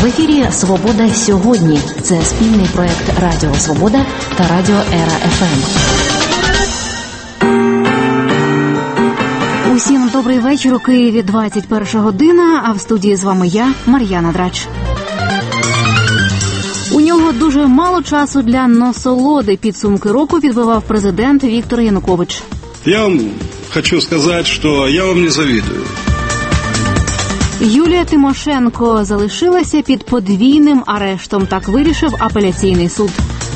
В ефірі «Свобода сьогодні». Це спільний проект Радіо Свобода та Радіо Ера ФМ. Усім добрий вечір. У Києві 21 година, а в студії з вами я, Мар'яна Драч. У нього дуже мало часу для насолоди. Підсумки року підбивав президент Віктор Янукович. Я вам хочу сказати, що я вам не завидую. Юлія Тимошенко залишилася під подвійним арештом. Так вирішив апеляційний суд.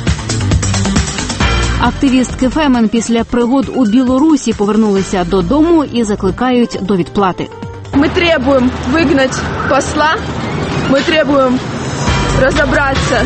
Активістки Фемен після пригод у Білорусі повернулися додому і закликають до відплати. Ми требуємо вигнати посла, ми требуємо розібратися.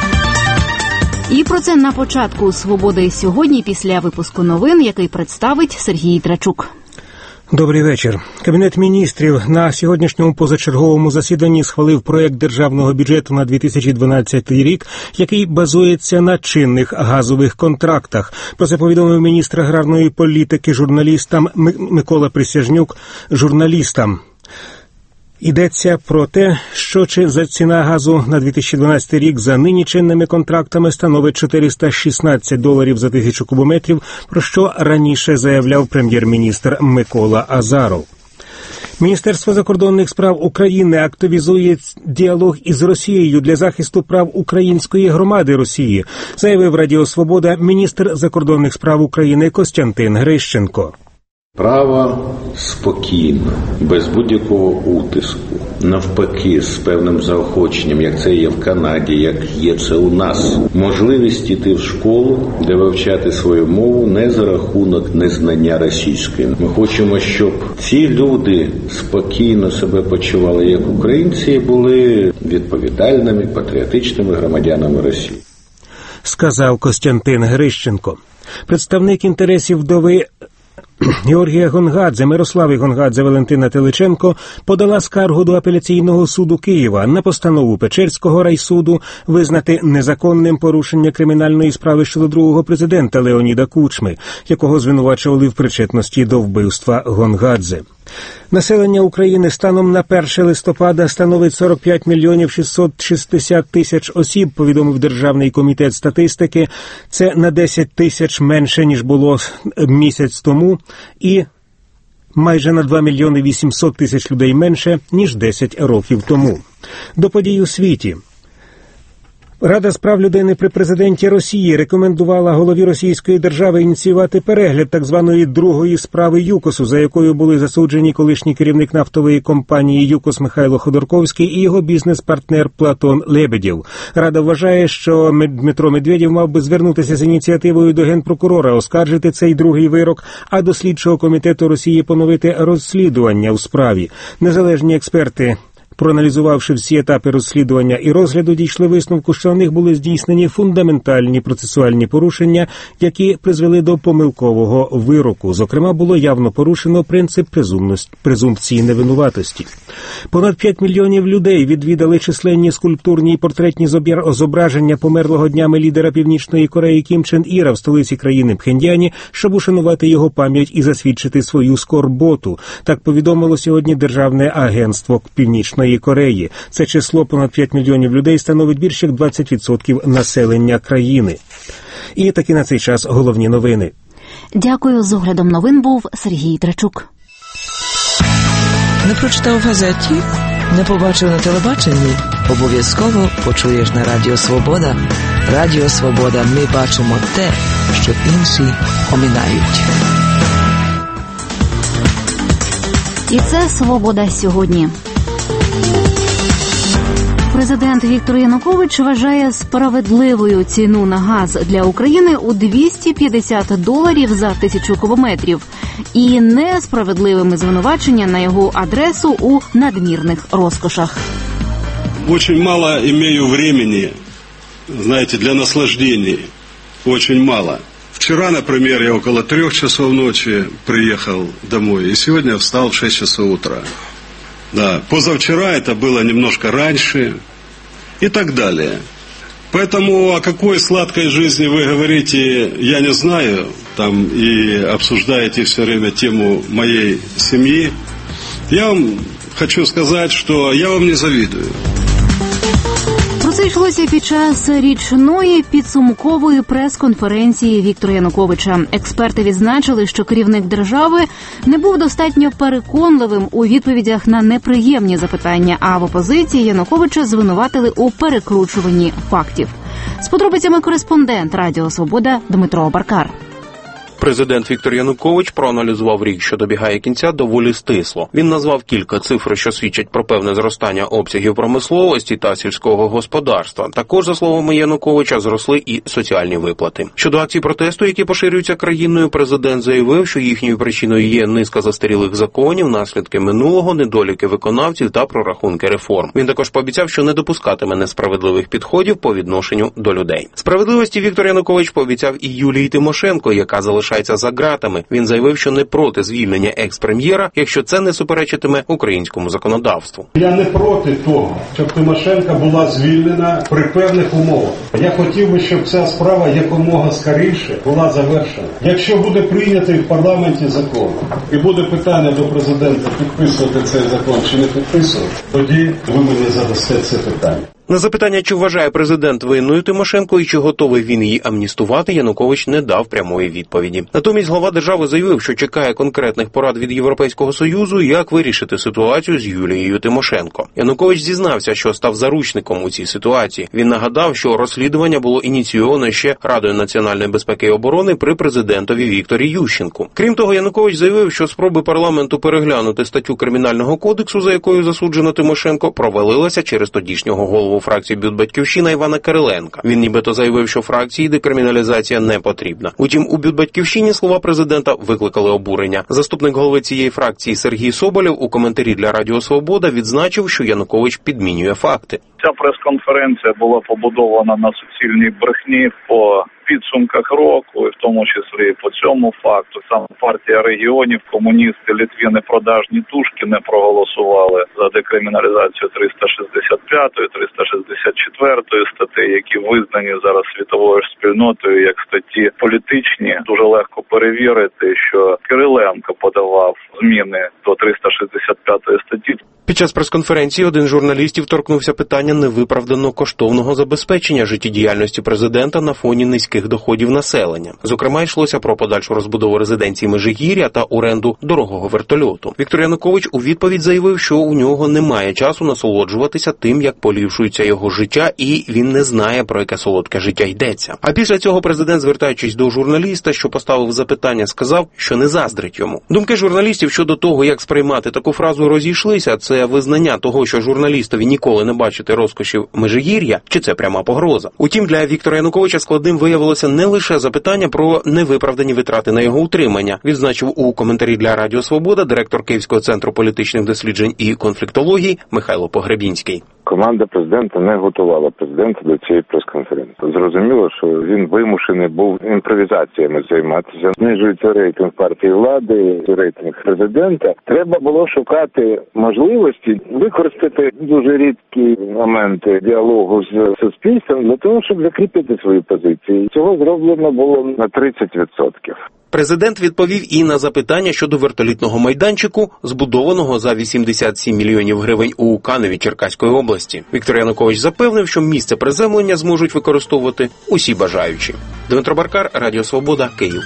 І про це на початку «Свободи сьогодні» після випуску новин, який представить Сергій Трачук. Добрий вечір. Кабінет міністрів на сьогоднішньому позачерговому засіданні схвалив проект державного бюджету на 2012 рік, який базується на чинних газових контрактах. Про це повідомив міністр аграрної політики журналістам Микола Присяжнюк журналістам. Йдеться про те, що ціна газу на 2012 рік за нині чинними контрактами становить $416 за 1000 кубометрів, про що раніше заявляв прем'єр-міністр Микола Азаров. Міністерство закордонних справ України активізує діалог із Росією для захисту прав української громади Росії, заявив Радіо Свобода міністр закордонних справ України Костянтин Грищенко. Право спокійно, без будь-якого утиску, навпаки, з певним заохоченням, як це є в Канаді, як є це у нас. Можливість йти в школу, де вивчати свою мову не за рахунок незнання російської. Ми хочемо, щоб ці люди спокійно себе почували як українці і були відповідальними, патріотичними громадянами Росії. Сказав Костянтин Грищенко. Представник інтересів вдови Георгія Гонгадзе, Мирослави Гонгадзе, Валентина Теличенко подала скаргу до апеляційного суду Києва на постанову Печерського райсуду визнати незаконним порушення кримінальної справи щодо другого президента Леоніда Кучми, якого звинувачували в причетності до вбивства Гонгадзе. Населення України станом на 1 листопада становить 45 мільйонів 660 тисяч осіб, повідомив Державний комітет статистики. Це на 10 тисяч менше, ніж було місяць тому, і майже на 2 мільйони 800 тисяч людей менше, ніж 10 років тому. До подій у світі. Рада з прав людини при президенті Росії рекомендувала голові Російської держави ініціювати перегляд так званої другої справи ЮКОСу, за якою були засуджені колишній керівник нафтової компанії ЮКОС Михайло Ходорковський і його бізнес-партнер Платон Лебедєв. Рада вважає, що Дмитро Медведєв мав би звернутися з ініціативою до генпрокурора, оскаржити цей другий вирок, а до слідчого комітету Росії поновити розслідування у справі. Незалежні експерти, проаналізувавши всі етапи розслідування і розгляду, дійшли висновку, що в них були здійснені фундаментальні процесуальні порушення, які призвели до помилкового вироку. Зокрема, було явно порушено принцип презумпції невинуватості. Понад 5 мільйонів людей відвідали численні скульптурні і портретні зображення померлого днями лідера Північної Кореї Кім Чен Іра в столиці країни Пхендяні, щоб ушанувати його пам'ять і засвідчити свою скорботу. Так повідомило сьогодні Державне агентство Північної Кореї. Це число понад 5 мільйонів людей становить більше як 20% населення країни. І таки на цей час головні новини. Дякую. З оглядом новин був Сергій Трачук. Не прочитав в газеті? Не побачив на телебаченні? Обов'язково почуєш на Радіо Свобода. Радіо Свобода. Ми бачимо те, що інші оминають. І це «Свобода сьогодні». Президент Віктор Янукович вважає справедливою ціну на газ для України у $250 за 1000 кубометрів і несправедливими звинувачення на його адресу у надмірних розкошах. Очень мало имею времени, знаете, для наслаждений. Очень мало. Вчера, например, я около 3 часов ночи приехал домой, и сегодня встал в 6 часов утра. Да, позавчера это было немножко раньше и так далее. Поэтому о какой сладкой жизни вы говорите, я не знаю, там и обсуждаете все время тему моей семьи. Я вам хочу сказать, что я вам не завидую. все йшлося під час річної підсумкової прес-конференції Віктора Януковича. Експерти відзначили, що керівник держави не був достатньо переконливим у відповідях на неприємні запитання, а в опозиції Януковича звинуватили у перекручуванні фактів. З подробицями кореспондент Радіо Свобода Дмитро Баркар. Президент Віктор Янукович проаналізував рік, що добігає кінця, доволі стисло. Він назвав кілька цифр, що свідчать про певне зростання обсягів промисловості та сільського господарства. Також, за словами Януковича, зросли і соціальні виплати. Щодо акцій протесту, які поширюються країною, президент заявив, що їхньою причиною є низка застарілих законів, наслідки минулого, недоліки виконавців та прорахунки реформ. Він також пообіцяв, що не допускатиме несправедливих підходів по відношенню до людей. Справедливості Віктор Янукович пообіцяв і Юлії Тимошенко, яка залишається за ґратами. Він заявив, що не проти звільнення екс-прем'єра, якщо це не суперечитиме українському законодавству. Я не проти того, щоб Тимошенко була звільнена при певних умовах. Я хотів би, щоб ця справа якомога скоріше була завершена. Якщо буде прийнятий в парламенті закон і буде питання до президента підписувати цей закон чи не підписувати, тоді ви мені задасте це питання. На запитання, чи вважає президент винною Тимошенко і чи готовий він її амністувати, Янукович не дав прямої відповіді. Натомість глава держави заявив, що чекає конкретних порад від Європейського Союзу, як вирішити ситуацію з Юлією Тимошенко. Янукович зізнався, що став заручником у цій ситуації. Він нагадав, що розслідування було ініційовано ще Радою національної безпеки і оборони при президентові Вікторі Ющенку. Крім того, Янукович заявив, що спроби парламенту переглянути статтю Кримінального кодексу, за якою засуджено Тимошенко, провалилася через тодішнього голову фракції «Бют-Батьківщина» Івана Кириленка. Він нібито заявив, що фракції декриміналізація не потрібна. Утім, у «Бют-Батьківщині» слова президента викликали обурення. Заступник голови цієї фракції Сергій Соболєв у коментарі для Радіо Свобода відзначив, що Янукович підмінює факти. Ця прес-конференція була побудована на суцільній брехні по підсумках року, і в тому числі і по цьому факту. Саме партія регіонів, комуністи, літвіни, продажні тушки не проголосували за декриміналізацію 365-ї, 364-ї статей, які визнані зараз світовою спільнотою як статті політичні. Дуже легко перевірити, що Кириленко подавав зміни до 365-ї статті. Під час прес-конференції один з журналістів торкнувся питання невиправдано коштовного забезпечення життєдіяльності президента на фоні низьких доходів населення. Зокрема, йшлося про подальшу розбудову резиденції Межигір'я та оренду дорогого вертольоту. Віктор Янукович у відповідь заявив, що у нього немає часу насолоджуватися тим, як поліпшується його життя, і він не знає, про яке солодке життя йдеться. А після цього президент, звертаючись до журналіста, що поставив запитання, сказав, що не заздрить йому. Думки журналістів щодо того, як сприймати таку фразу, розійшлися. Це визнання того, що журналістові ніколи не бачити розкошів Межигір'я, чи це пряма погроза. Утім, для Віктора Януковича складним виявилося не лише запитання про невиправдані витрати на його утримання, відзначив у коментарі для Радіо Свобода директор Київського центру політичних досліджень і конфліктології Михайло Погребінський. Команда президента не готувала президента до цієї прес-конференції. Зрозуміло, що він вимушений був імпровізаціями займатися. Знижується рейтинг партії влади, рейтинг президента. Треба було шукати можливості використати дуже рідкі моменти діалогу з суспільством для того, щоб закріпити свої позиції. Цього зроблено було на 30%. Президент відповів і на запитання щодо вертолітного майданчику, збудованого за 87 мільйонів гривень у Каневі Черкаської області. Віктор Янукович запевнив, що місце приземлення зможуть використовувати усі бажаючі. Дмитро Баркар, Радіо Свобода, Київ.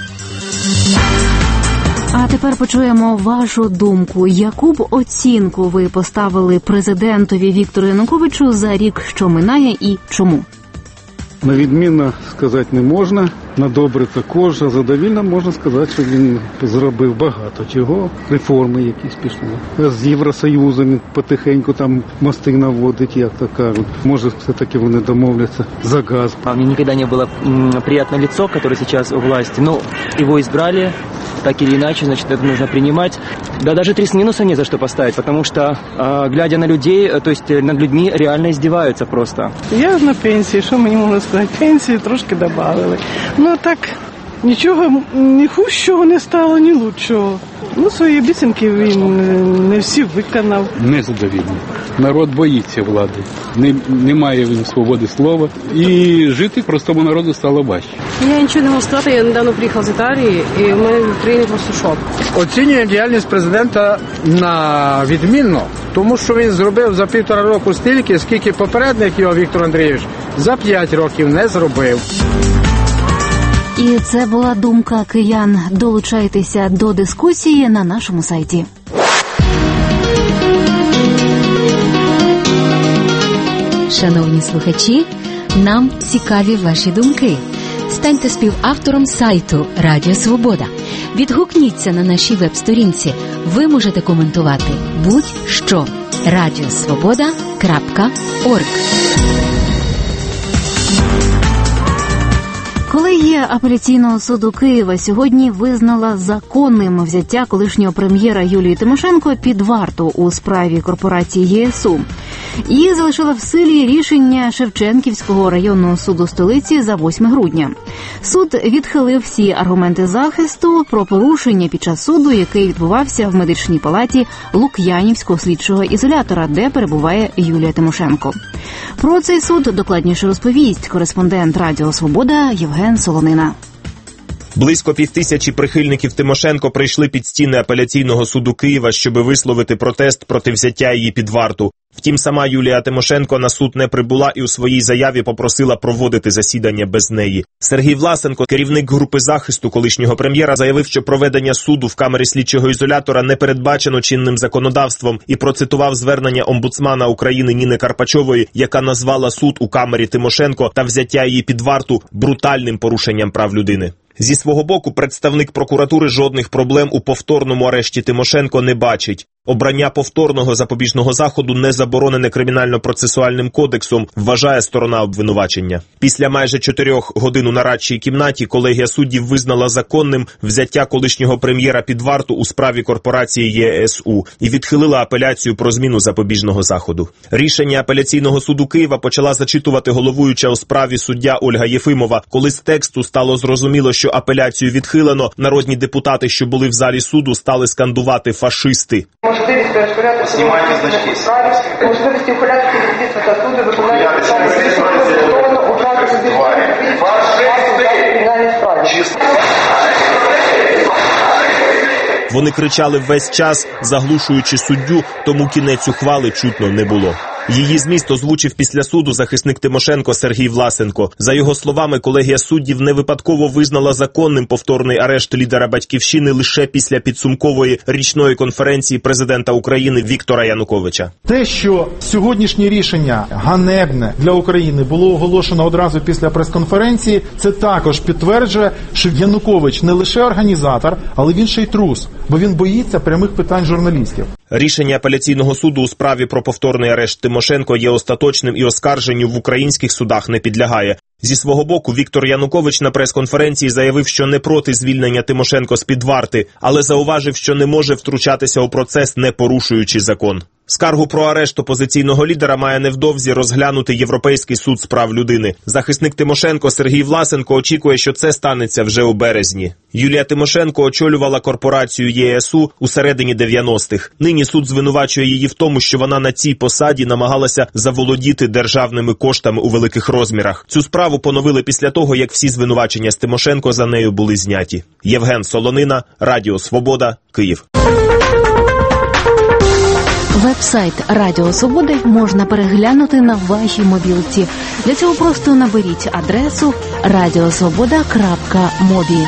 А тепер почуємо вашу думку. Яку б оцінку ви поставили президентові Віктору Януковичу за рік, що минає, і чому? На відмінно сказати не можна, на добре також, а задовільно можна сказати, що він зробив багато чого. Реформи якісь пішли. З Євросоюзом потихеньку там мости наводить, як то кажуть. Може, все-таки вони домовляться за газ. Мне никогда не было приятное лицо, которое сейчас у власти. Но его избрали, так или иначе, значит, это нужно принимать. Да даже 3 с минусом не за что поставить, потому что, глядя на людей, то есть над людьми реально издеваются просто. Я на пенсії, що мені можна сказати? Пенсії трошки додали. Ну так, нічого, ні хужчого не стало, ні лучшого. Ну, свої обіцянки він не всі виконав. Незадовільно. Народ боїться влади. Немає він свободи слова. І жити простому народу стало важче. Я нічого не можу сказати, я недавно приїхав з Італії, і в мене в країні просто шок. Оцінюю діяльність президента на відмінно. Тому що він зробив за 1,5 року стільки, скільки попередник його, Віктор Андрійович, за 5 років не зробив. І це була думка киян. Долучайтеся до дискусії на нашому сайті. Шановні слухачі, нам цікаві ваші думки. Станьте співавтором сайту Радіо Свобода. Відгукніться на нашій веб-сторінці. Ви можете коментувати будь-що. radiosvoboda.org. Колегія апеляційного суду Києва сьогодні визнала законним взяття колишнього прем'єра Юлії Тимошенко під варту у справі корпорації ЄСУ. І залишила в силі рішення Шевченківського районного суду столиці за 8 грудня. Суд відхилив всі аргументи захисту про порушення під час суду, який відбувався в медичній палаті Лук'янівського слідчого ізолятора, де перебуває Юлія Тимошенко. Про цей суд докладніше розповість кореспондент Радіо Свобода Євген Солонина. Близько 5000 прихильників Тимошенко прийшли під стіни апеляційного суду Києва, щоб висловити протест проти взяття її під варту. Втім, сама Юлія Тимошенко на суд не прибула і у своїй заяві попросила проводити засідання без неї. Сергій Власенко, керівник групи захисту колишнього прем'єра, заявив, що проведення суду в камері слідчого ізолятора не передбачено чинним законодавством і процитував звернення омбудсмана України Ніни Карпачової, яка назвала суд у камері Тимошенко та взяття її під варту брутальним порушенням прав людини. Зі свого боку, представник прокуратури жодних проблем у повторному арешті Тимошенко не бачить. Обрання повторного запобіжного заходу не заборонене Кримінально-процесуальним кодексом, вважає сторона обвинувачення. Після майже 4 годин у нарадчій кімнаті колегія суддів визнала законним взяття колишнього прем'єра під варту у справі корпорації ЄСУ і відхилила апеляцію про зміну запобіжного заходу. Рішення апеляційного суду Києва почала зачитувати головуюча у справі суддя Ольга Єфимова. Коли з тексту стало зрозуміло, що апеляцію відхилено, народні депутати, що були в залі суду, стали скандувати «фашисти». Можливість розпорядку знімайте значки. Можливість ухиляти від статуту виконання Вони кричали весь час, заглушуючи суддю, тому кінець ухвали чутно не було. Її зміст озвучив після суду захисник Тимошенко Сергій Власенко. За його словами, колегія суддів не випадково визнала законним повторний арешт лідера «Батьківщини» лише після підсумкової річної конференції президента України Віктора Януковича. Те, що сьогоднішнє рішення ганебне для України було оголошено одразу після прес-конференції, це також підтверджує, що Янукович не лише організатор, але він ще й трус, бо він боїться прямих питань журналістів. Рішення апеляційного суду у справі про повторний арешт Тимошенко є остаточним і оскарженню в українських судах не підлягає. Зі свого боку, Віктор Янукович на прес-конференції заявив, що не проти звільнення Тимошенко з-під варти, але зауважив, що не може втручатися у процес, не порушуючи закон. Скаргу про арешт опозиційного лідера має невдовзі розглянути Європейський суд з прав людини. Захисник Тимошенко Сергій Власенко очікує, що це станеться вже у березні. Юлія Тимошенко очолювала корпорацію ЄСУ у середині 90-х. Нині суд звинувачує її в тому, що вона на цій посаді намагалася заволодіти державними коштами у великих розмірах. Цю справу поновили після того, як всі звинувачення з Тимошенко за нею були зняті. Євген Солонина, Радіо Свобода, Київ. Веб-сайт Радіо Свободи можна переглянути на вашій мобілці. Для цього просто наберіть адресу radiosvoboda.mobi.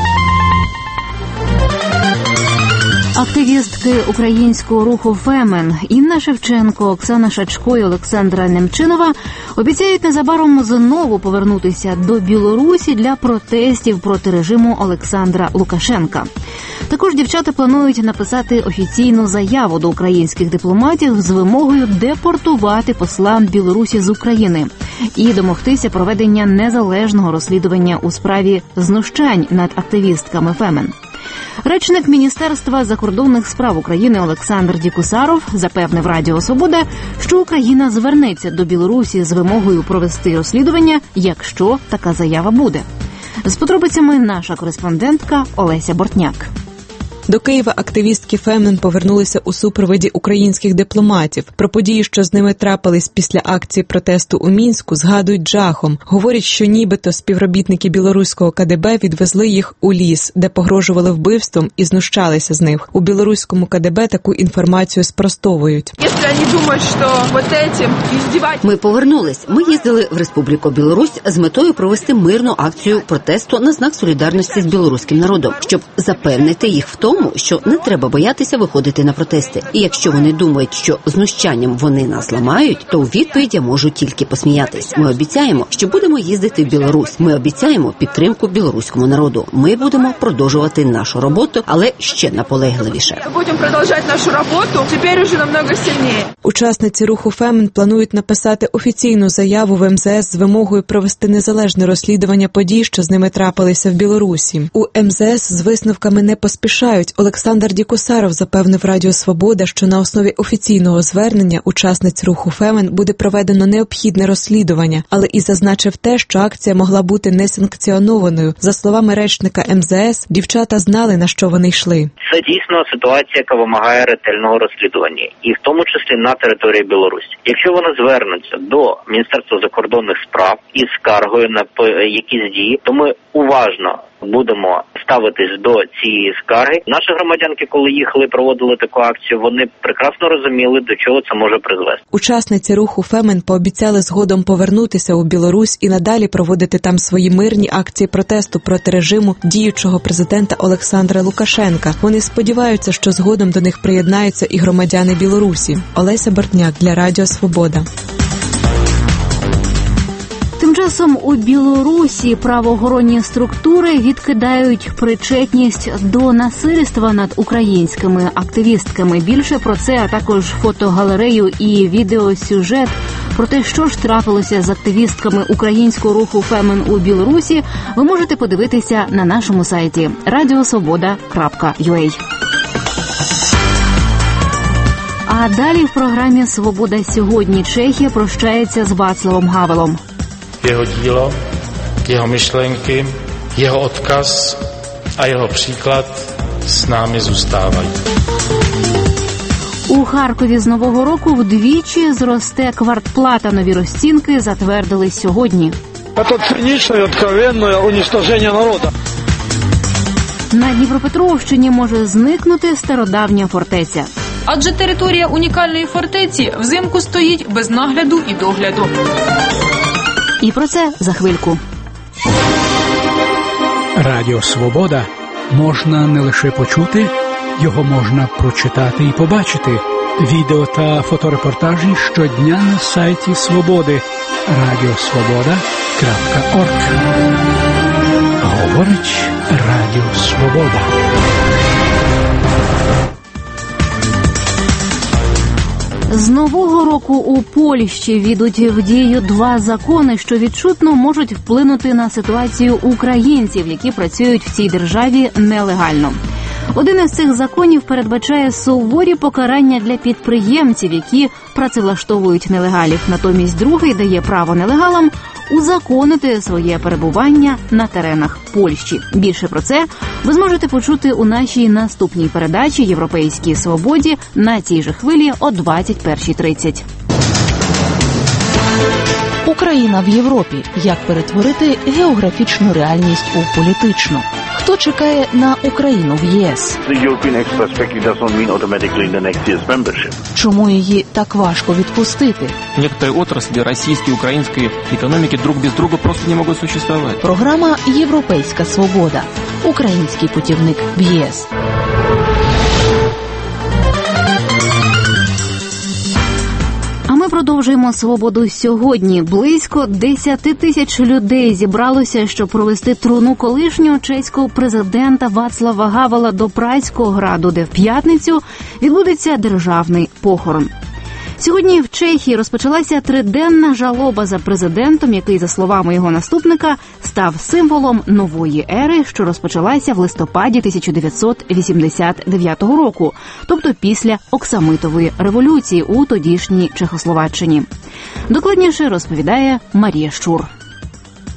Активістки українського руху «Фемен» Інна Шевченко, Оксана Шачко і Олександра Немчинова обіцяють незабаром знову повернутися до Білорусі для протестів проти режиму Олександра Лукашенка. Також дівчата планують написати офіційну заяву до українських дипломатів з вимогою депортувати посла Білорусі з України і домогтися проведення незалежного розслідування у справі знущань над активістками «Фемен». Речник Міністерства закордонних справ України Олександр Дікусаров запевнив Радіо Свобода, що Україна звернеться до Білорусі з вимогою провести розслідування, якщо така заява буде. З подробицями наша кореспондентка Олеся Бортняк. До Києва активістки Фемен повернулися у супроводі українських дипломатів. Про події, що з ними трапились після акції протесту у Мінську, згадують жахом. Говорять, що нібито співробітники білоруського КДБ відвезли їх у ліс, де погрожували вбивством і знущалися з них. У білоруському КДБ таку інформацію спростовують. Ми повернулись. Ми їздили в Республіку Білорусь з метою провести мирну акцію протесту на знак солідарності з білоруським народом, щоб запевнити їх в тому, що не треба боятися виходити на протести. І якщо вони думають, що знущанням вони нас ламають, то у відповідь я можу тільки посміятись. Ми обіцяємо, що будемо їздити в Білорусь. Ми обіцяємо підтримку білоруському народу. Ми будемо продовжувати нашу роботу, але ще наполегливіше. Будемо продовжувати нашу роботу, тепер уже намного сильніше. Учасниці руху Фемен планують написати офіційну заяву в МЗС з вимогою провести незалежне розслідування подій, що з ними трапилися в Білорусі. У МЗС з висновками не поспішають. Олександр Дікусаров запевнив Радіо Свобода, що на основі офіційного звернення учасниць руху Фемен буде проведено необхідне розслідування, але і зазначив те, що акція могла бути несанкціонованою. За словами речника МЗС, дівчата знали, на що вони йшли. Це дійсно ситуація, яка вимагає ретельного розслідування, і в тому числі на території Білорусі. Якщо вони звернуться до Міністерства закордонних справ із скаргою на якісь дії, то ми уважно будемо ставитись до цієї скарги. Наші громадянки, коли їхали, проводили таку акцію, вони прекрасно розуміли, до чого це може призвести. Учасниці руху Фемен пообіцяли згодом повернутися у Білорусь і надалі проводити там свої мирні акції протесту проти режиму діючого президента Олександра Лукашенка. Вони сподіваються, що згодом до них приєднаються і громадяни Білорусі. Олеся Бортняк для Радіо Свобода. Тим часом у Білорусі правоохоронні структури відкидають причетність до насильства над українськими активістками. Більше про це, а також фотогалерею і відеосюжет про те, що ж трапилося з активістками українського руху Фемен у Білорусі, ви можете подивитися на нашому сайті radiosvoboda.ua. А далі в програмі «Свобода сьогодні» Чехія прощається з Václavem Havelom. Jeho dílo, jeho myšlenky, jeho odkaz a jeho příklad s námi zůstávají. У Харкові з Нового року вдвічі зросте квартплата. Нові розцінки затвердили сьогодні. Це цинічне і відкровенне уничтоження народу. На Дніпропетровщині може зникнути стародавня фортеця. Адже територія унікальної фортеці взимку стоїть без нагляду і догляду. І про це за хвильку. Радіо Свобода можна не лише почути, його можна прочитати і побачити. Відео та фоторепортажі щодня на сайті Свободи radiosvoboda.org. Говорить Радіо Свобода. З Нового року у Польщі введуть в дію два закони, що відчутно можуть вплинути на ситуацію українців, які працюють в цій державі нелегально. Один із цих законів передбачає суворі покарання для підприємців, які працевлаштовують нелегалів. Натомість другий дає право нелегалам узаконити своє перебування на теренах Польщі. Більше про це ви зможете почути у нашій наступній передачі «Європейській свободі» на цій же хвилі о 21:30. Україна в Європі. Як перетворити географічну реальність у політичну? Хто чекає на Україну в ЄС? Чому її так важко відпустити? Некоторые отрасли российской и украинской экономики друг без друга просто не могут существовать. Програма «Європейська свобода». Український путівник в ЄС. Ми продовжуємо «Свободу сьогодні». Близько 10 тисяч людей зібралося, щоб провести труну колишнього чеського президента Václava Havela до Празького граду, де в п'ятницю відбудеться державний похорон. Сьогодні в Чехії розпочалася триденна жалоба за президентом, який, за словами його наступника, став символом нової ери, що розпочалася в листопаді 1989 року, тобто після Оксамитової революції у тодішній Чехословаччині. Докладніше розповідає Марія Щур.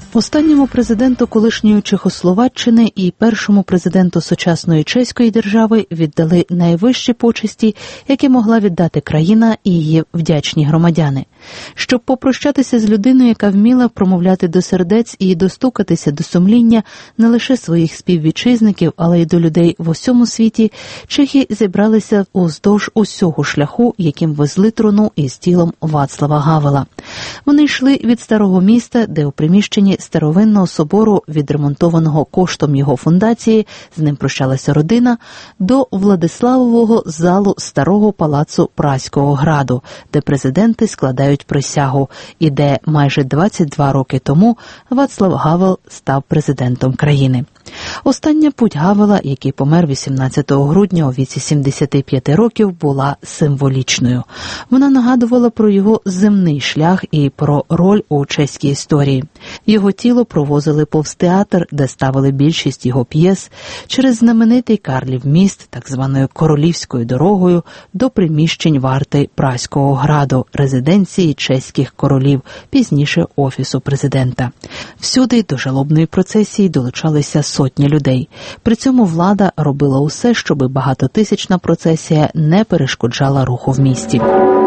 Останньому президенту колишньої Чехословаччини і першому президенту сучасної чеської держави віддали найвищі почесті, які могла віддати країна і її вдячні громадяни. Щоб попрощатися з людиною, яка вміла промовляти до сердець і достукатися до сумління не лише своїх співвітчизників, але й до людей в усьому світі, чехи зібралися уздовж усього шляху, яким везли труну із тілом Вацлава Гавела. Вони йшли від Старого міста, де у приміщенні старовинного собору, відремонтованого коштом його фундації, з ним прощалася родина, до Владиславового залу старого палацу Праського граду, де президенти складають присягу, і де майже 22 роки тому Вацлав Гавел став президентом країни. Остання путь Гавела, який помер 18 грудня у віці 75 років, була символічною. Вона нагадувала про його земний шлях і про роль у чеській історії. Його тіло провозили повз театр, де ставили більшість його п'єс, через знаменитий Карлів міст, так званою Королівською дорогою, до приміщень варти Праського граду, резиденції чеських королів, пізніше Офісу президента. Всюди до жалобної процесії долучалися сотні людей. При цьому влада робила усе, щоби багатотисячна процесія не перешкоджала руху в місті.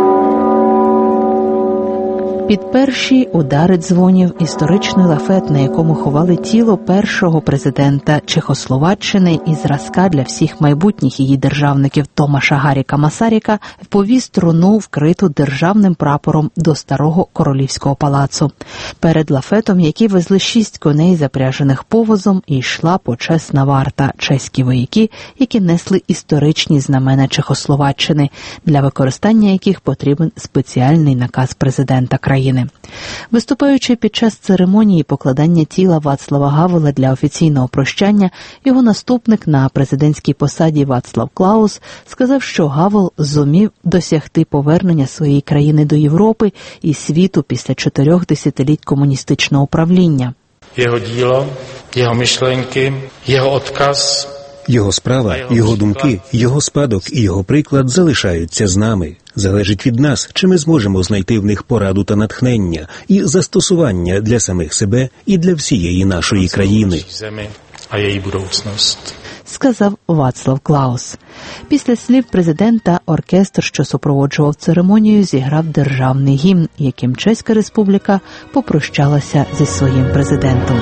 Під перші удари дзвонів історичний лафет, на якому ховали тіло першого президента Чехословаччини і зразка для всіх майбутніх її державників Томаша Гаріка Масаріка, повіз труну, вкриту державним прапором, до старого королівського палацу. Перед лафетом, які везли 6 коней, запряжених повозом, і йшла почесна варта, чеські вояки, які несли історичні знамена Чехословаччини, для використання яких потрібен спеціальний наказ президента країни. Виступаючи під час церемонії покладання тіла Вацлава Гавела для офіційного прощання, його наступник на президентській посаді Вацлав Клаус сказав, що Гавел зумів досягти повернення своєї країни до Європи і світу після 4 десятиліть комуністичного правління. Його діло, його мишленки, його отказ, його справа, його думки, його спадок і його приклад залишаються з нами. Залежить від нас, чи ми зможемо знайти в них пораду та натхнення і застосування для самих себе і для всієї нашої країни. А її будучність, сказав Вацлав Клаус. Після слів президента оркестр, що супроводжував церемонію, зіграв державний гімн, яким Чеська Республіка попрощалася зі своїм президентом.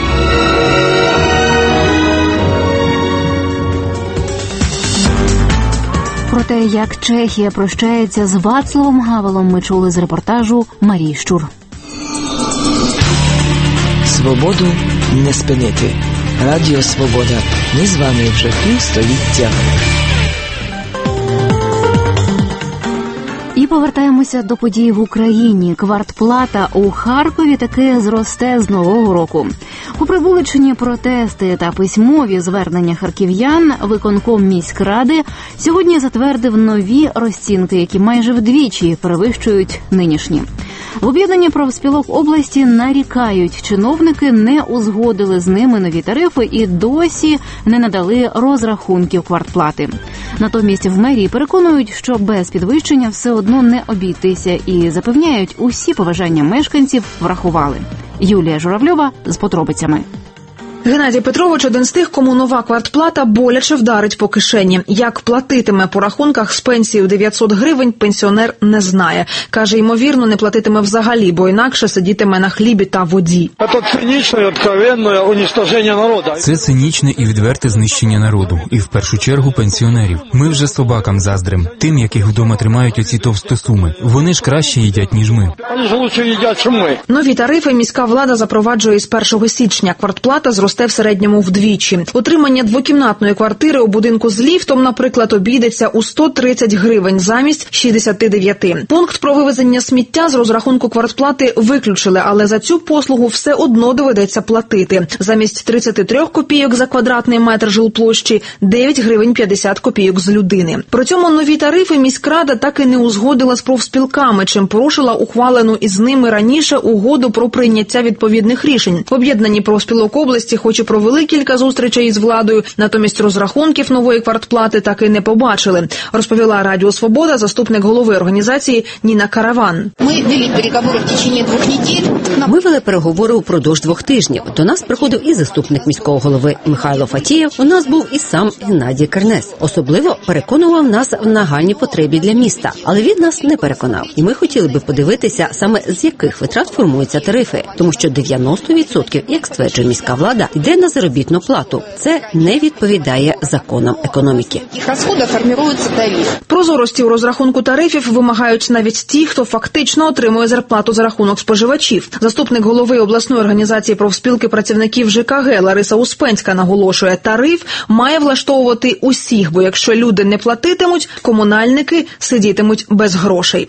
Про те, як Чехія прощається з Вацлавом Гавелом, ми чули з репортажу Марії Щур. Свободу не спинити. Радіо Свобода. Ми з вами вже півстоліття. І повертаємося до подій в Україні. Квартплата у Харкові таки зросте з Нового року. Попри вуличні протести та письмові звернення харків'ян, виконком міськради сьогодні затвердив нові розцінки, які майже вдвічі перевищують нинішні. В об'єднанні профспілок області нарікають, чиновники не узгодили з ними нові тарифи і досі не надали розрахунків квартплати. Натомість в мерії переконують, що без підвищення все одно не обійтися і запевняють, усі побажання мешканців врахували. Юлія Журавльова з подробицями. Геннадій Петрович – один з тих, кому нова квартплата боляче вдарить по кишені. Як платитиме по рахунках з пенсією 900 гривень, пенсіонер не знає. Каже, ймовірно, не платитиме взагалі, бо інакше сидітиме на хлібі та воді. Це цинічне і відкровенне уничтоження народу. Це цинічне і відверте знищення народу. І в першу чергу пенсіонерів. Ми вже собакам заздрим. Тим, яких вдома тримають оці товстосуми. Вони ж краще їдять, ніж ми. Вони ж лучше їдять, ніж ми. Нові тарифи міська влада запроваджує з 1 січня. Квартплата зросте в середньому вдвічі. Утримання двокімнатної квартири у будинку з ліфтом, наприклад, обійдеться у 130 гривень замість 69. Пункт про вивезення сміття з розрахунку квартплати виключили, але за цю послугу все одно доведеться платити. Замість 33 копійок за квадратний метр жилплощі – 9 гривень 50 копійок з людини. При цьому нові тарифи міськрада так і не узгодила з профспілками, чим порушила ухвалену із ними раніше угоду про прийняття відповідних рішень. В об'єднанні профспілок області хоч і провели кілька зустрічей із владою, натомість розрахунків нової квартплати так і не побачили, розповіла Радіо Свобода заступник голови організації Ніна Караван. Ми вели переговори упродовж 2 тижнів. До нас приходив і заступник міського голови Михайло Фатєєв, у нас був і сам Геннадій Кернес. Особливо переконував нас в нагальній потребі для міста, але він нас не переконав. І ми хотіли би подивитися, саме з яких витрат формуються тарифи, тому що 90%, як стверджує міська влада, йде на заробітну плату. Це не відповідає законам економіки. Прозорості у розрахунку тарифів вимагають навіть ті, хто фактично отримує зарплату за рахунок споживачів. Заступник голови обласної організації профспілки працівників ЖКГ Лариса Успенська наголошує, тариф має влаштовувати усіх, бо якщо люди не платитимуть, комунальники сидітимуть без грошей.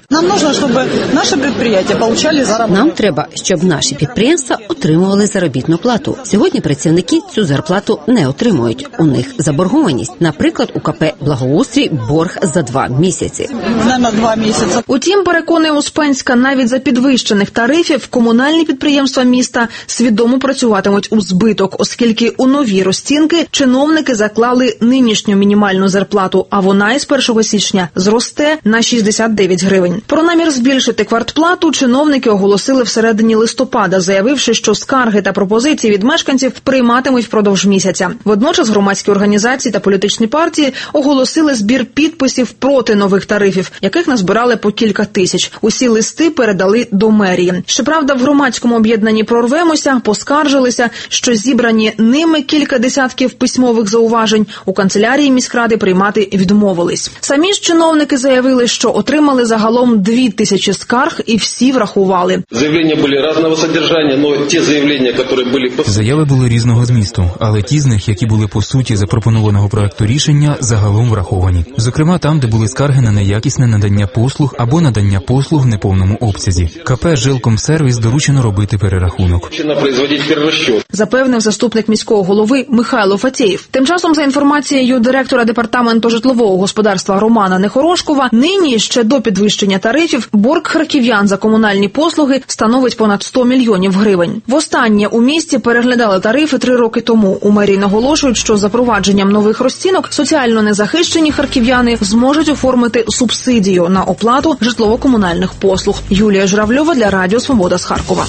Нам треба, щоб наші підприємства отримували заробітну плату. Сьогодні працівники цю зарплату не отримують. У них заборгованість. Наприклад, у КП «Благоустрій» борг за 2 місяці. Утім, переконує Успенська, навіть за підвищених тарифів комунальні підприємства міста свідомо працюватимуть у збиток, оскільки у нові розцінки чиновники заклали нинішню мінімальну зарплату, а вона із 1 січня зросте на 69 гривень. Про намір збільшити квартплату чиновники оголосили всередині листопада, заявивши, що скарги та пропозиції від мешканців прийматимуть впродовж місяця. Водночас громадські організації та політичні партії оголосили збір підписів проти нових тарифів, яких назбирали по кілька тисяч. Усі листи передали до мерії. Щоправда, в громадському об'єднанні «Прорвемося» поскаржилися, що зібрані ними кілька десятків письмових зауважень у канцелярії міськради приймати відмовились. Самі ж чиновники заявили, що отримали загалом 2000 скарг і всі врахували. Заявлення були різного содержання, але ті заявлення, які були... Заяви були різного змісту, але ті з них, які були по суті запропонованого проекту рішення, загалом враховані. Зокрема, там, де були скарги на неякісне надання послуг або надання послуг в неповному обсязі. КП «Жилкомсервіс» доручено робити перерахунок. Запевнив заступник міського голови Михайло Фатєєв. Тим часом, за інформацією директора департаменту житлового господарства Романа Нехорошкова, нині ще до підвищення тарифів борг харків'ян за комунальні послуги становить понад 100 мільйонів гривень. Востаннє у місті переглядали тарифи 3 роки тому. У мерії наголошують, що з запровадженням нових розцінок соціально незахищені харків'яни зможуть оформити субсидію на оплату житлово-комунальних послуг. Юлія Журавльова для Радіо Свобода з Харкова.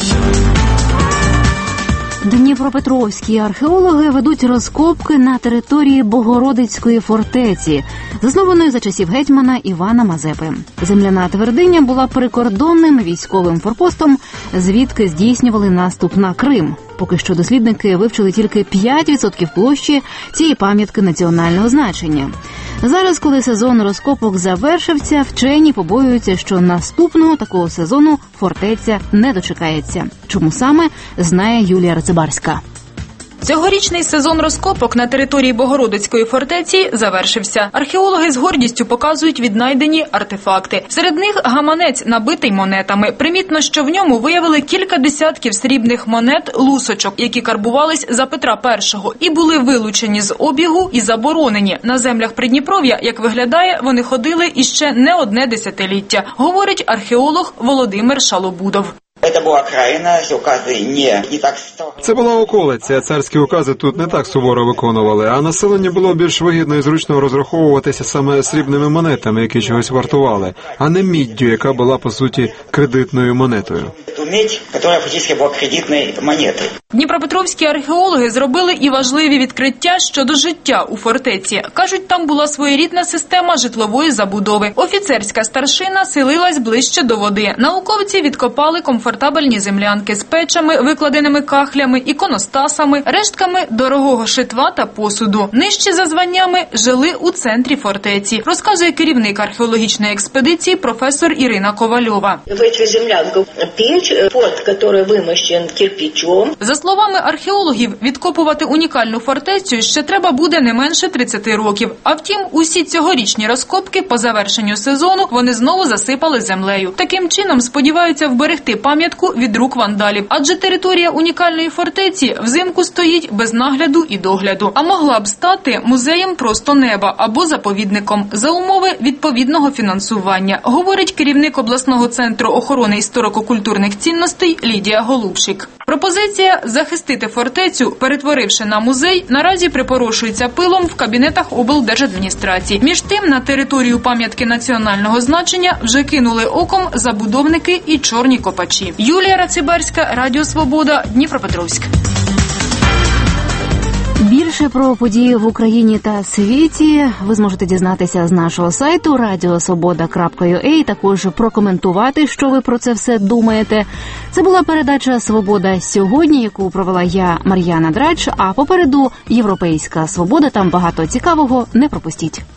Дніпропетровські археологи ведуть розкопки на території Богородицької фортеці, заснованої за часів гетьмана Івана Мазепи. Земляна твердиня була прикордонним військовим форпостом, звідки здійснювали наступ на Крим. Поки що дослідники вивчили тільки 5% площі цієї пам'ятки національного значення. Зараз, коли сезон розкопок завершився, вчені побоюються, що наступного такого сезону фортеця не дочекається. Чому саме, знає Юлія Рацибарська. Цьогорічний сезон розкопок на території Богородицької фортеці завершився. Археологи з гордістю показують віднайдені артефакти. Серед них гаманець, набитий монетами. Примітно, що в ньому виявили кілька десятків срібних монет-лусочок, які карбувались за Петра І і були вилучені з обігу і заборонені. На землях Придніпров'я, як виглядає, вони ходили іще не одне десятиліття, говорить археолог Володимир Шалобудов. Це була околиця. Царські укази тут не так суворо виконували, а населенню було більш вигідно і зручно розраховуватися саме срібними монетами, які чогось вартували, а не міддю, яка була, по суті, кредитною монетою. Дніпропетровські археологи зробили і важливі відкриття щодо життя у фортеці. Кажуть, там була своєрідна система житлової забудови. Офіцерська старшина селилась ближче до води. Науковці відкопали комфортабельні землянки з печами, викладеними кахлями, іконостасами, рештками дорогого шитва та посуду. Нижче за званнями жили у центрі фортеці, розказує керівник археологічної експедиції професор Ірина Ковальова. В цих землянках печ, пот, який вимощен кирпичом. За словами археологів, відкопувати унікальну фортецю ще треба буде не менше 30 років. А втім, усі цьогорічні розкопки по завершенню сезону вони знову засипали землею. Таким чином сподіваються вберегти пам'ятку пам'ятку від рук вандалів. Адже територія унікальної фортеці взимку стоїть без нагляду і догляду. А могла б стати музеєм просто неба або заповідником за умови відповідного фінансування, говорить керівник обласного центру охорони історико-культурних цінностей Лідія Голубшик. Пропозиція захистити фортецю, перетворивши на музей, наразі припорошується пилом в кабінетах облдержадміністрації. Між тим, на територію пам'ятки національного значення вже кинули оком забудовники і чорні копачі. Юлія Рацибарська, Радіо Свобода, Дніпропетровськ. Більше про події в Україні та світі ви зможете дізнатися з нашого сайту radiosvoboda.ua, також прокоментувати, що ви про це все думаєте. Це була передача «Свобода сьогодні», яку провела я, Мар'яна Драч, а попереду «Європейська свобода», там багато цікавого, не пропустіть.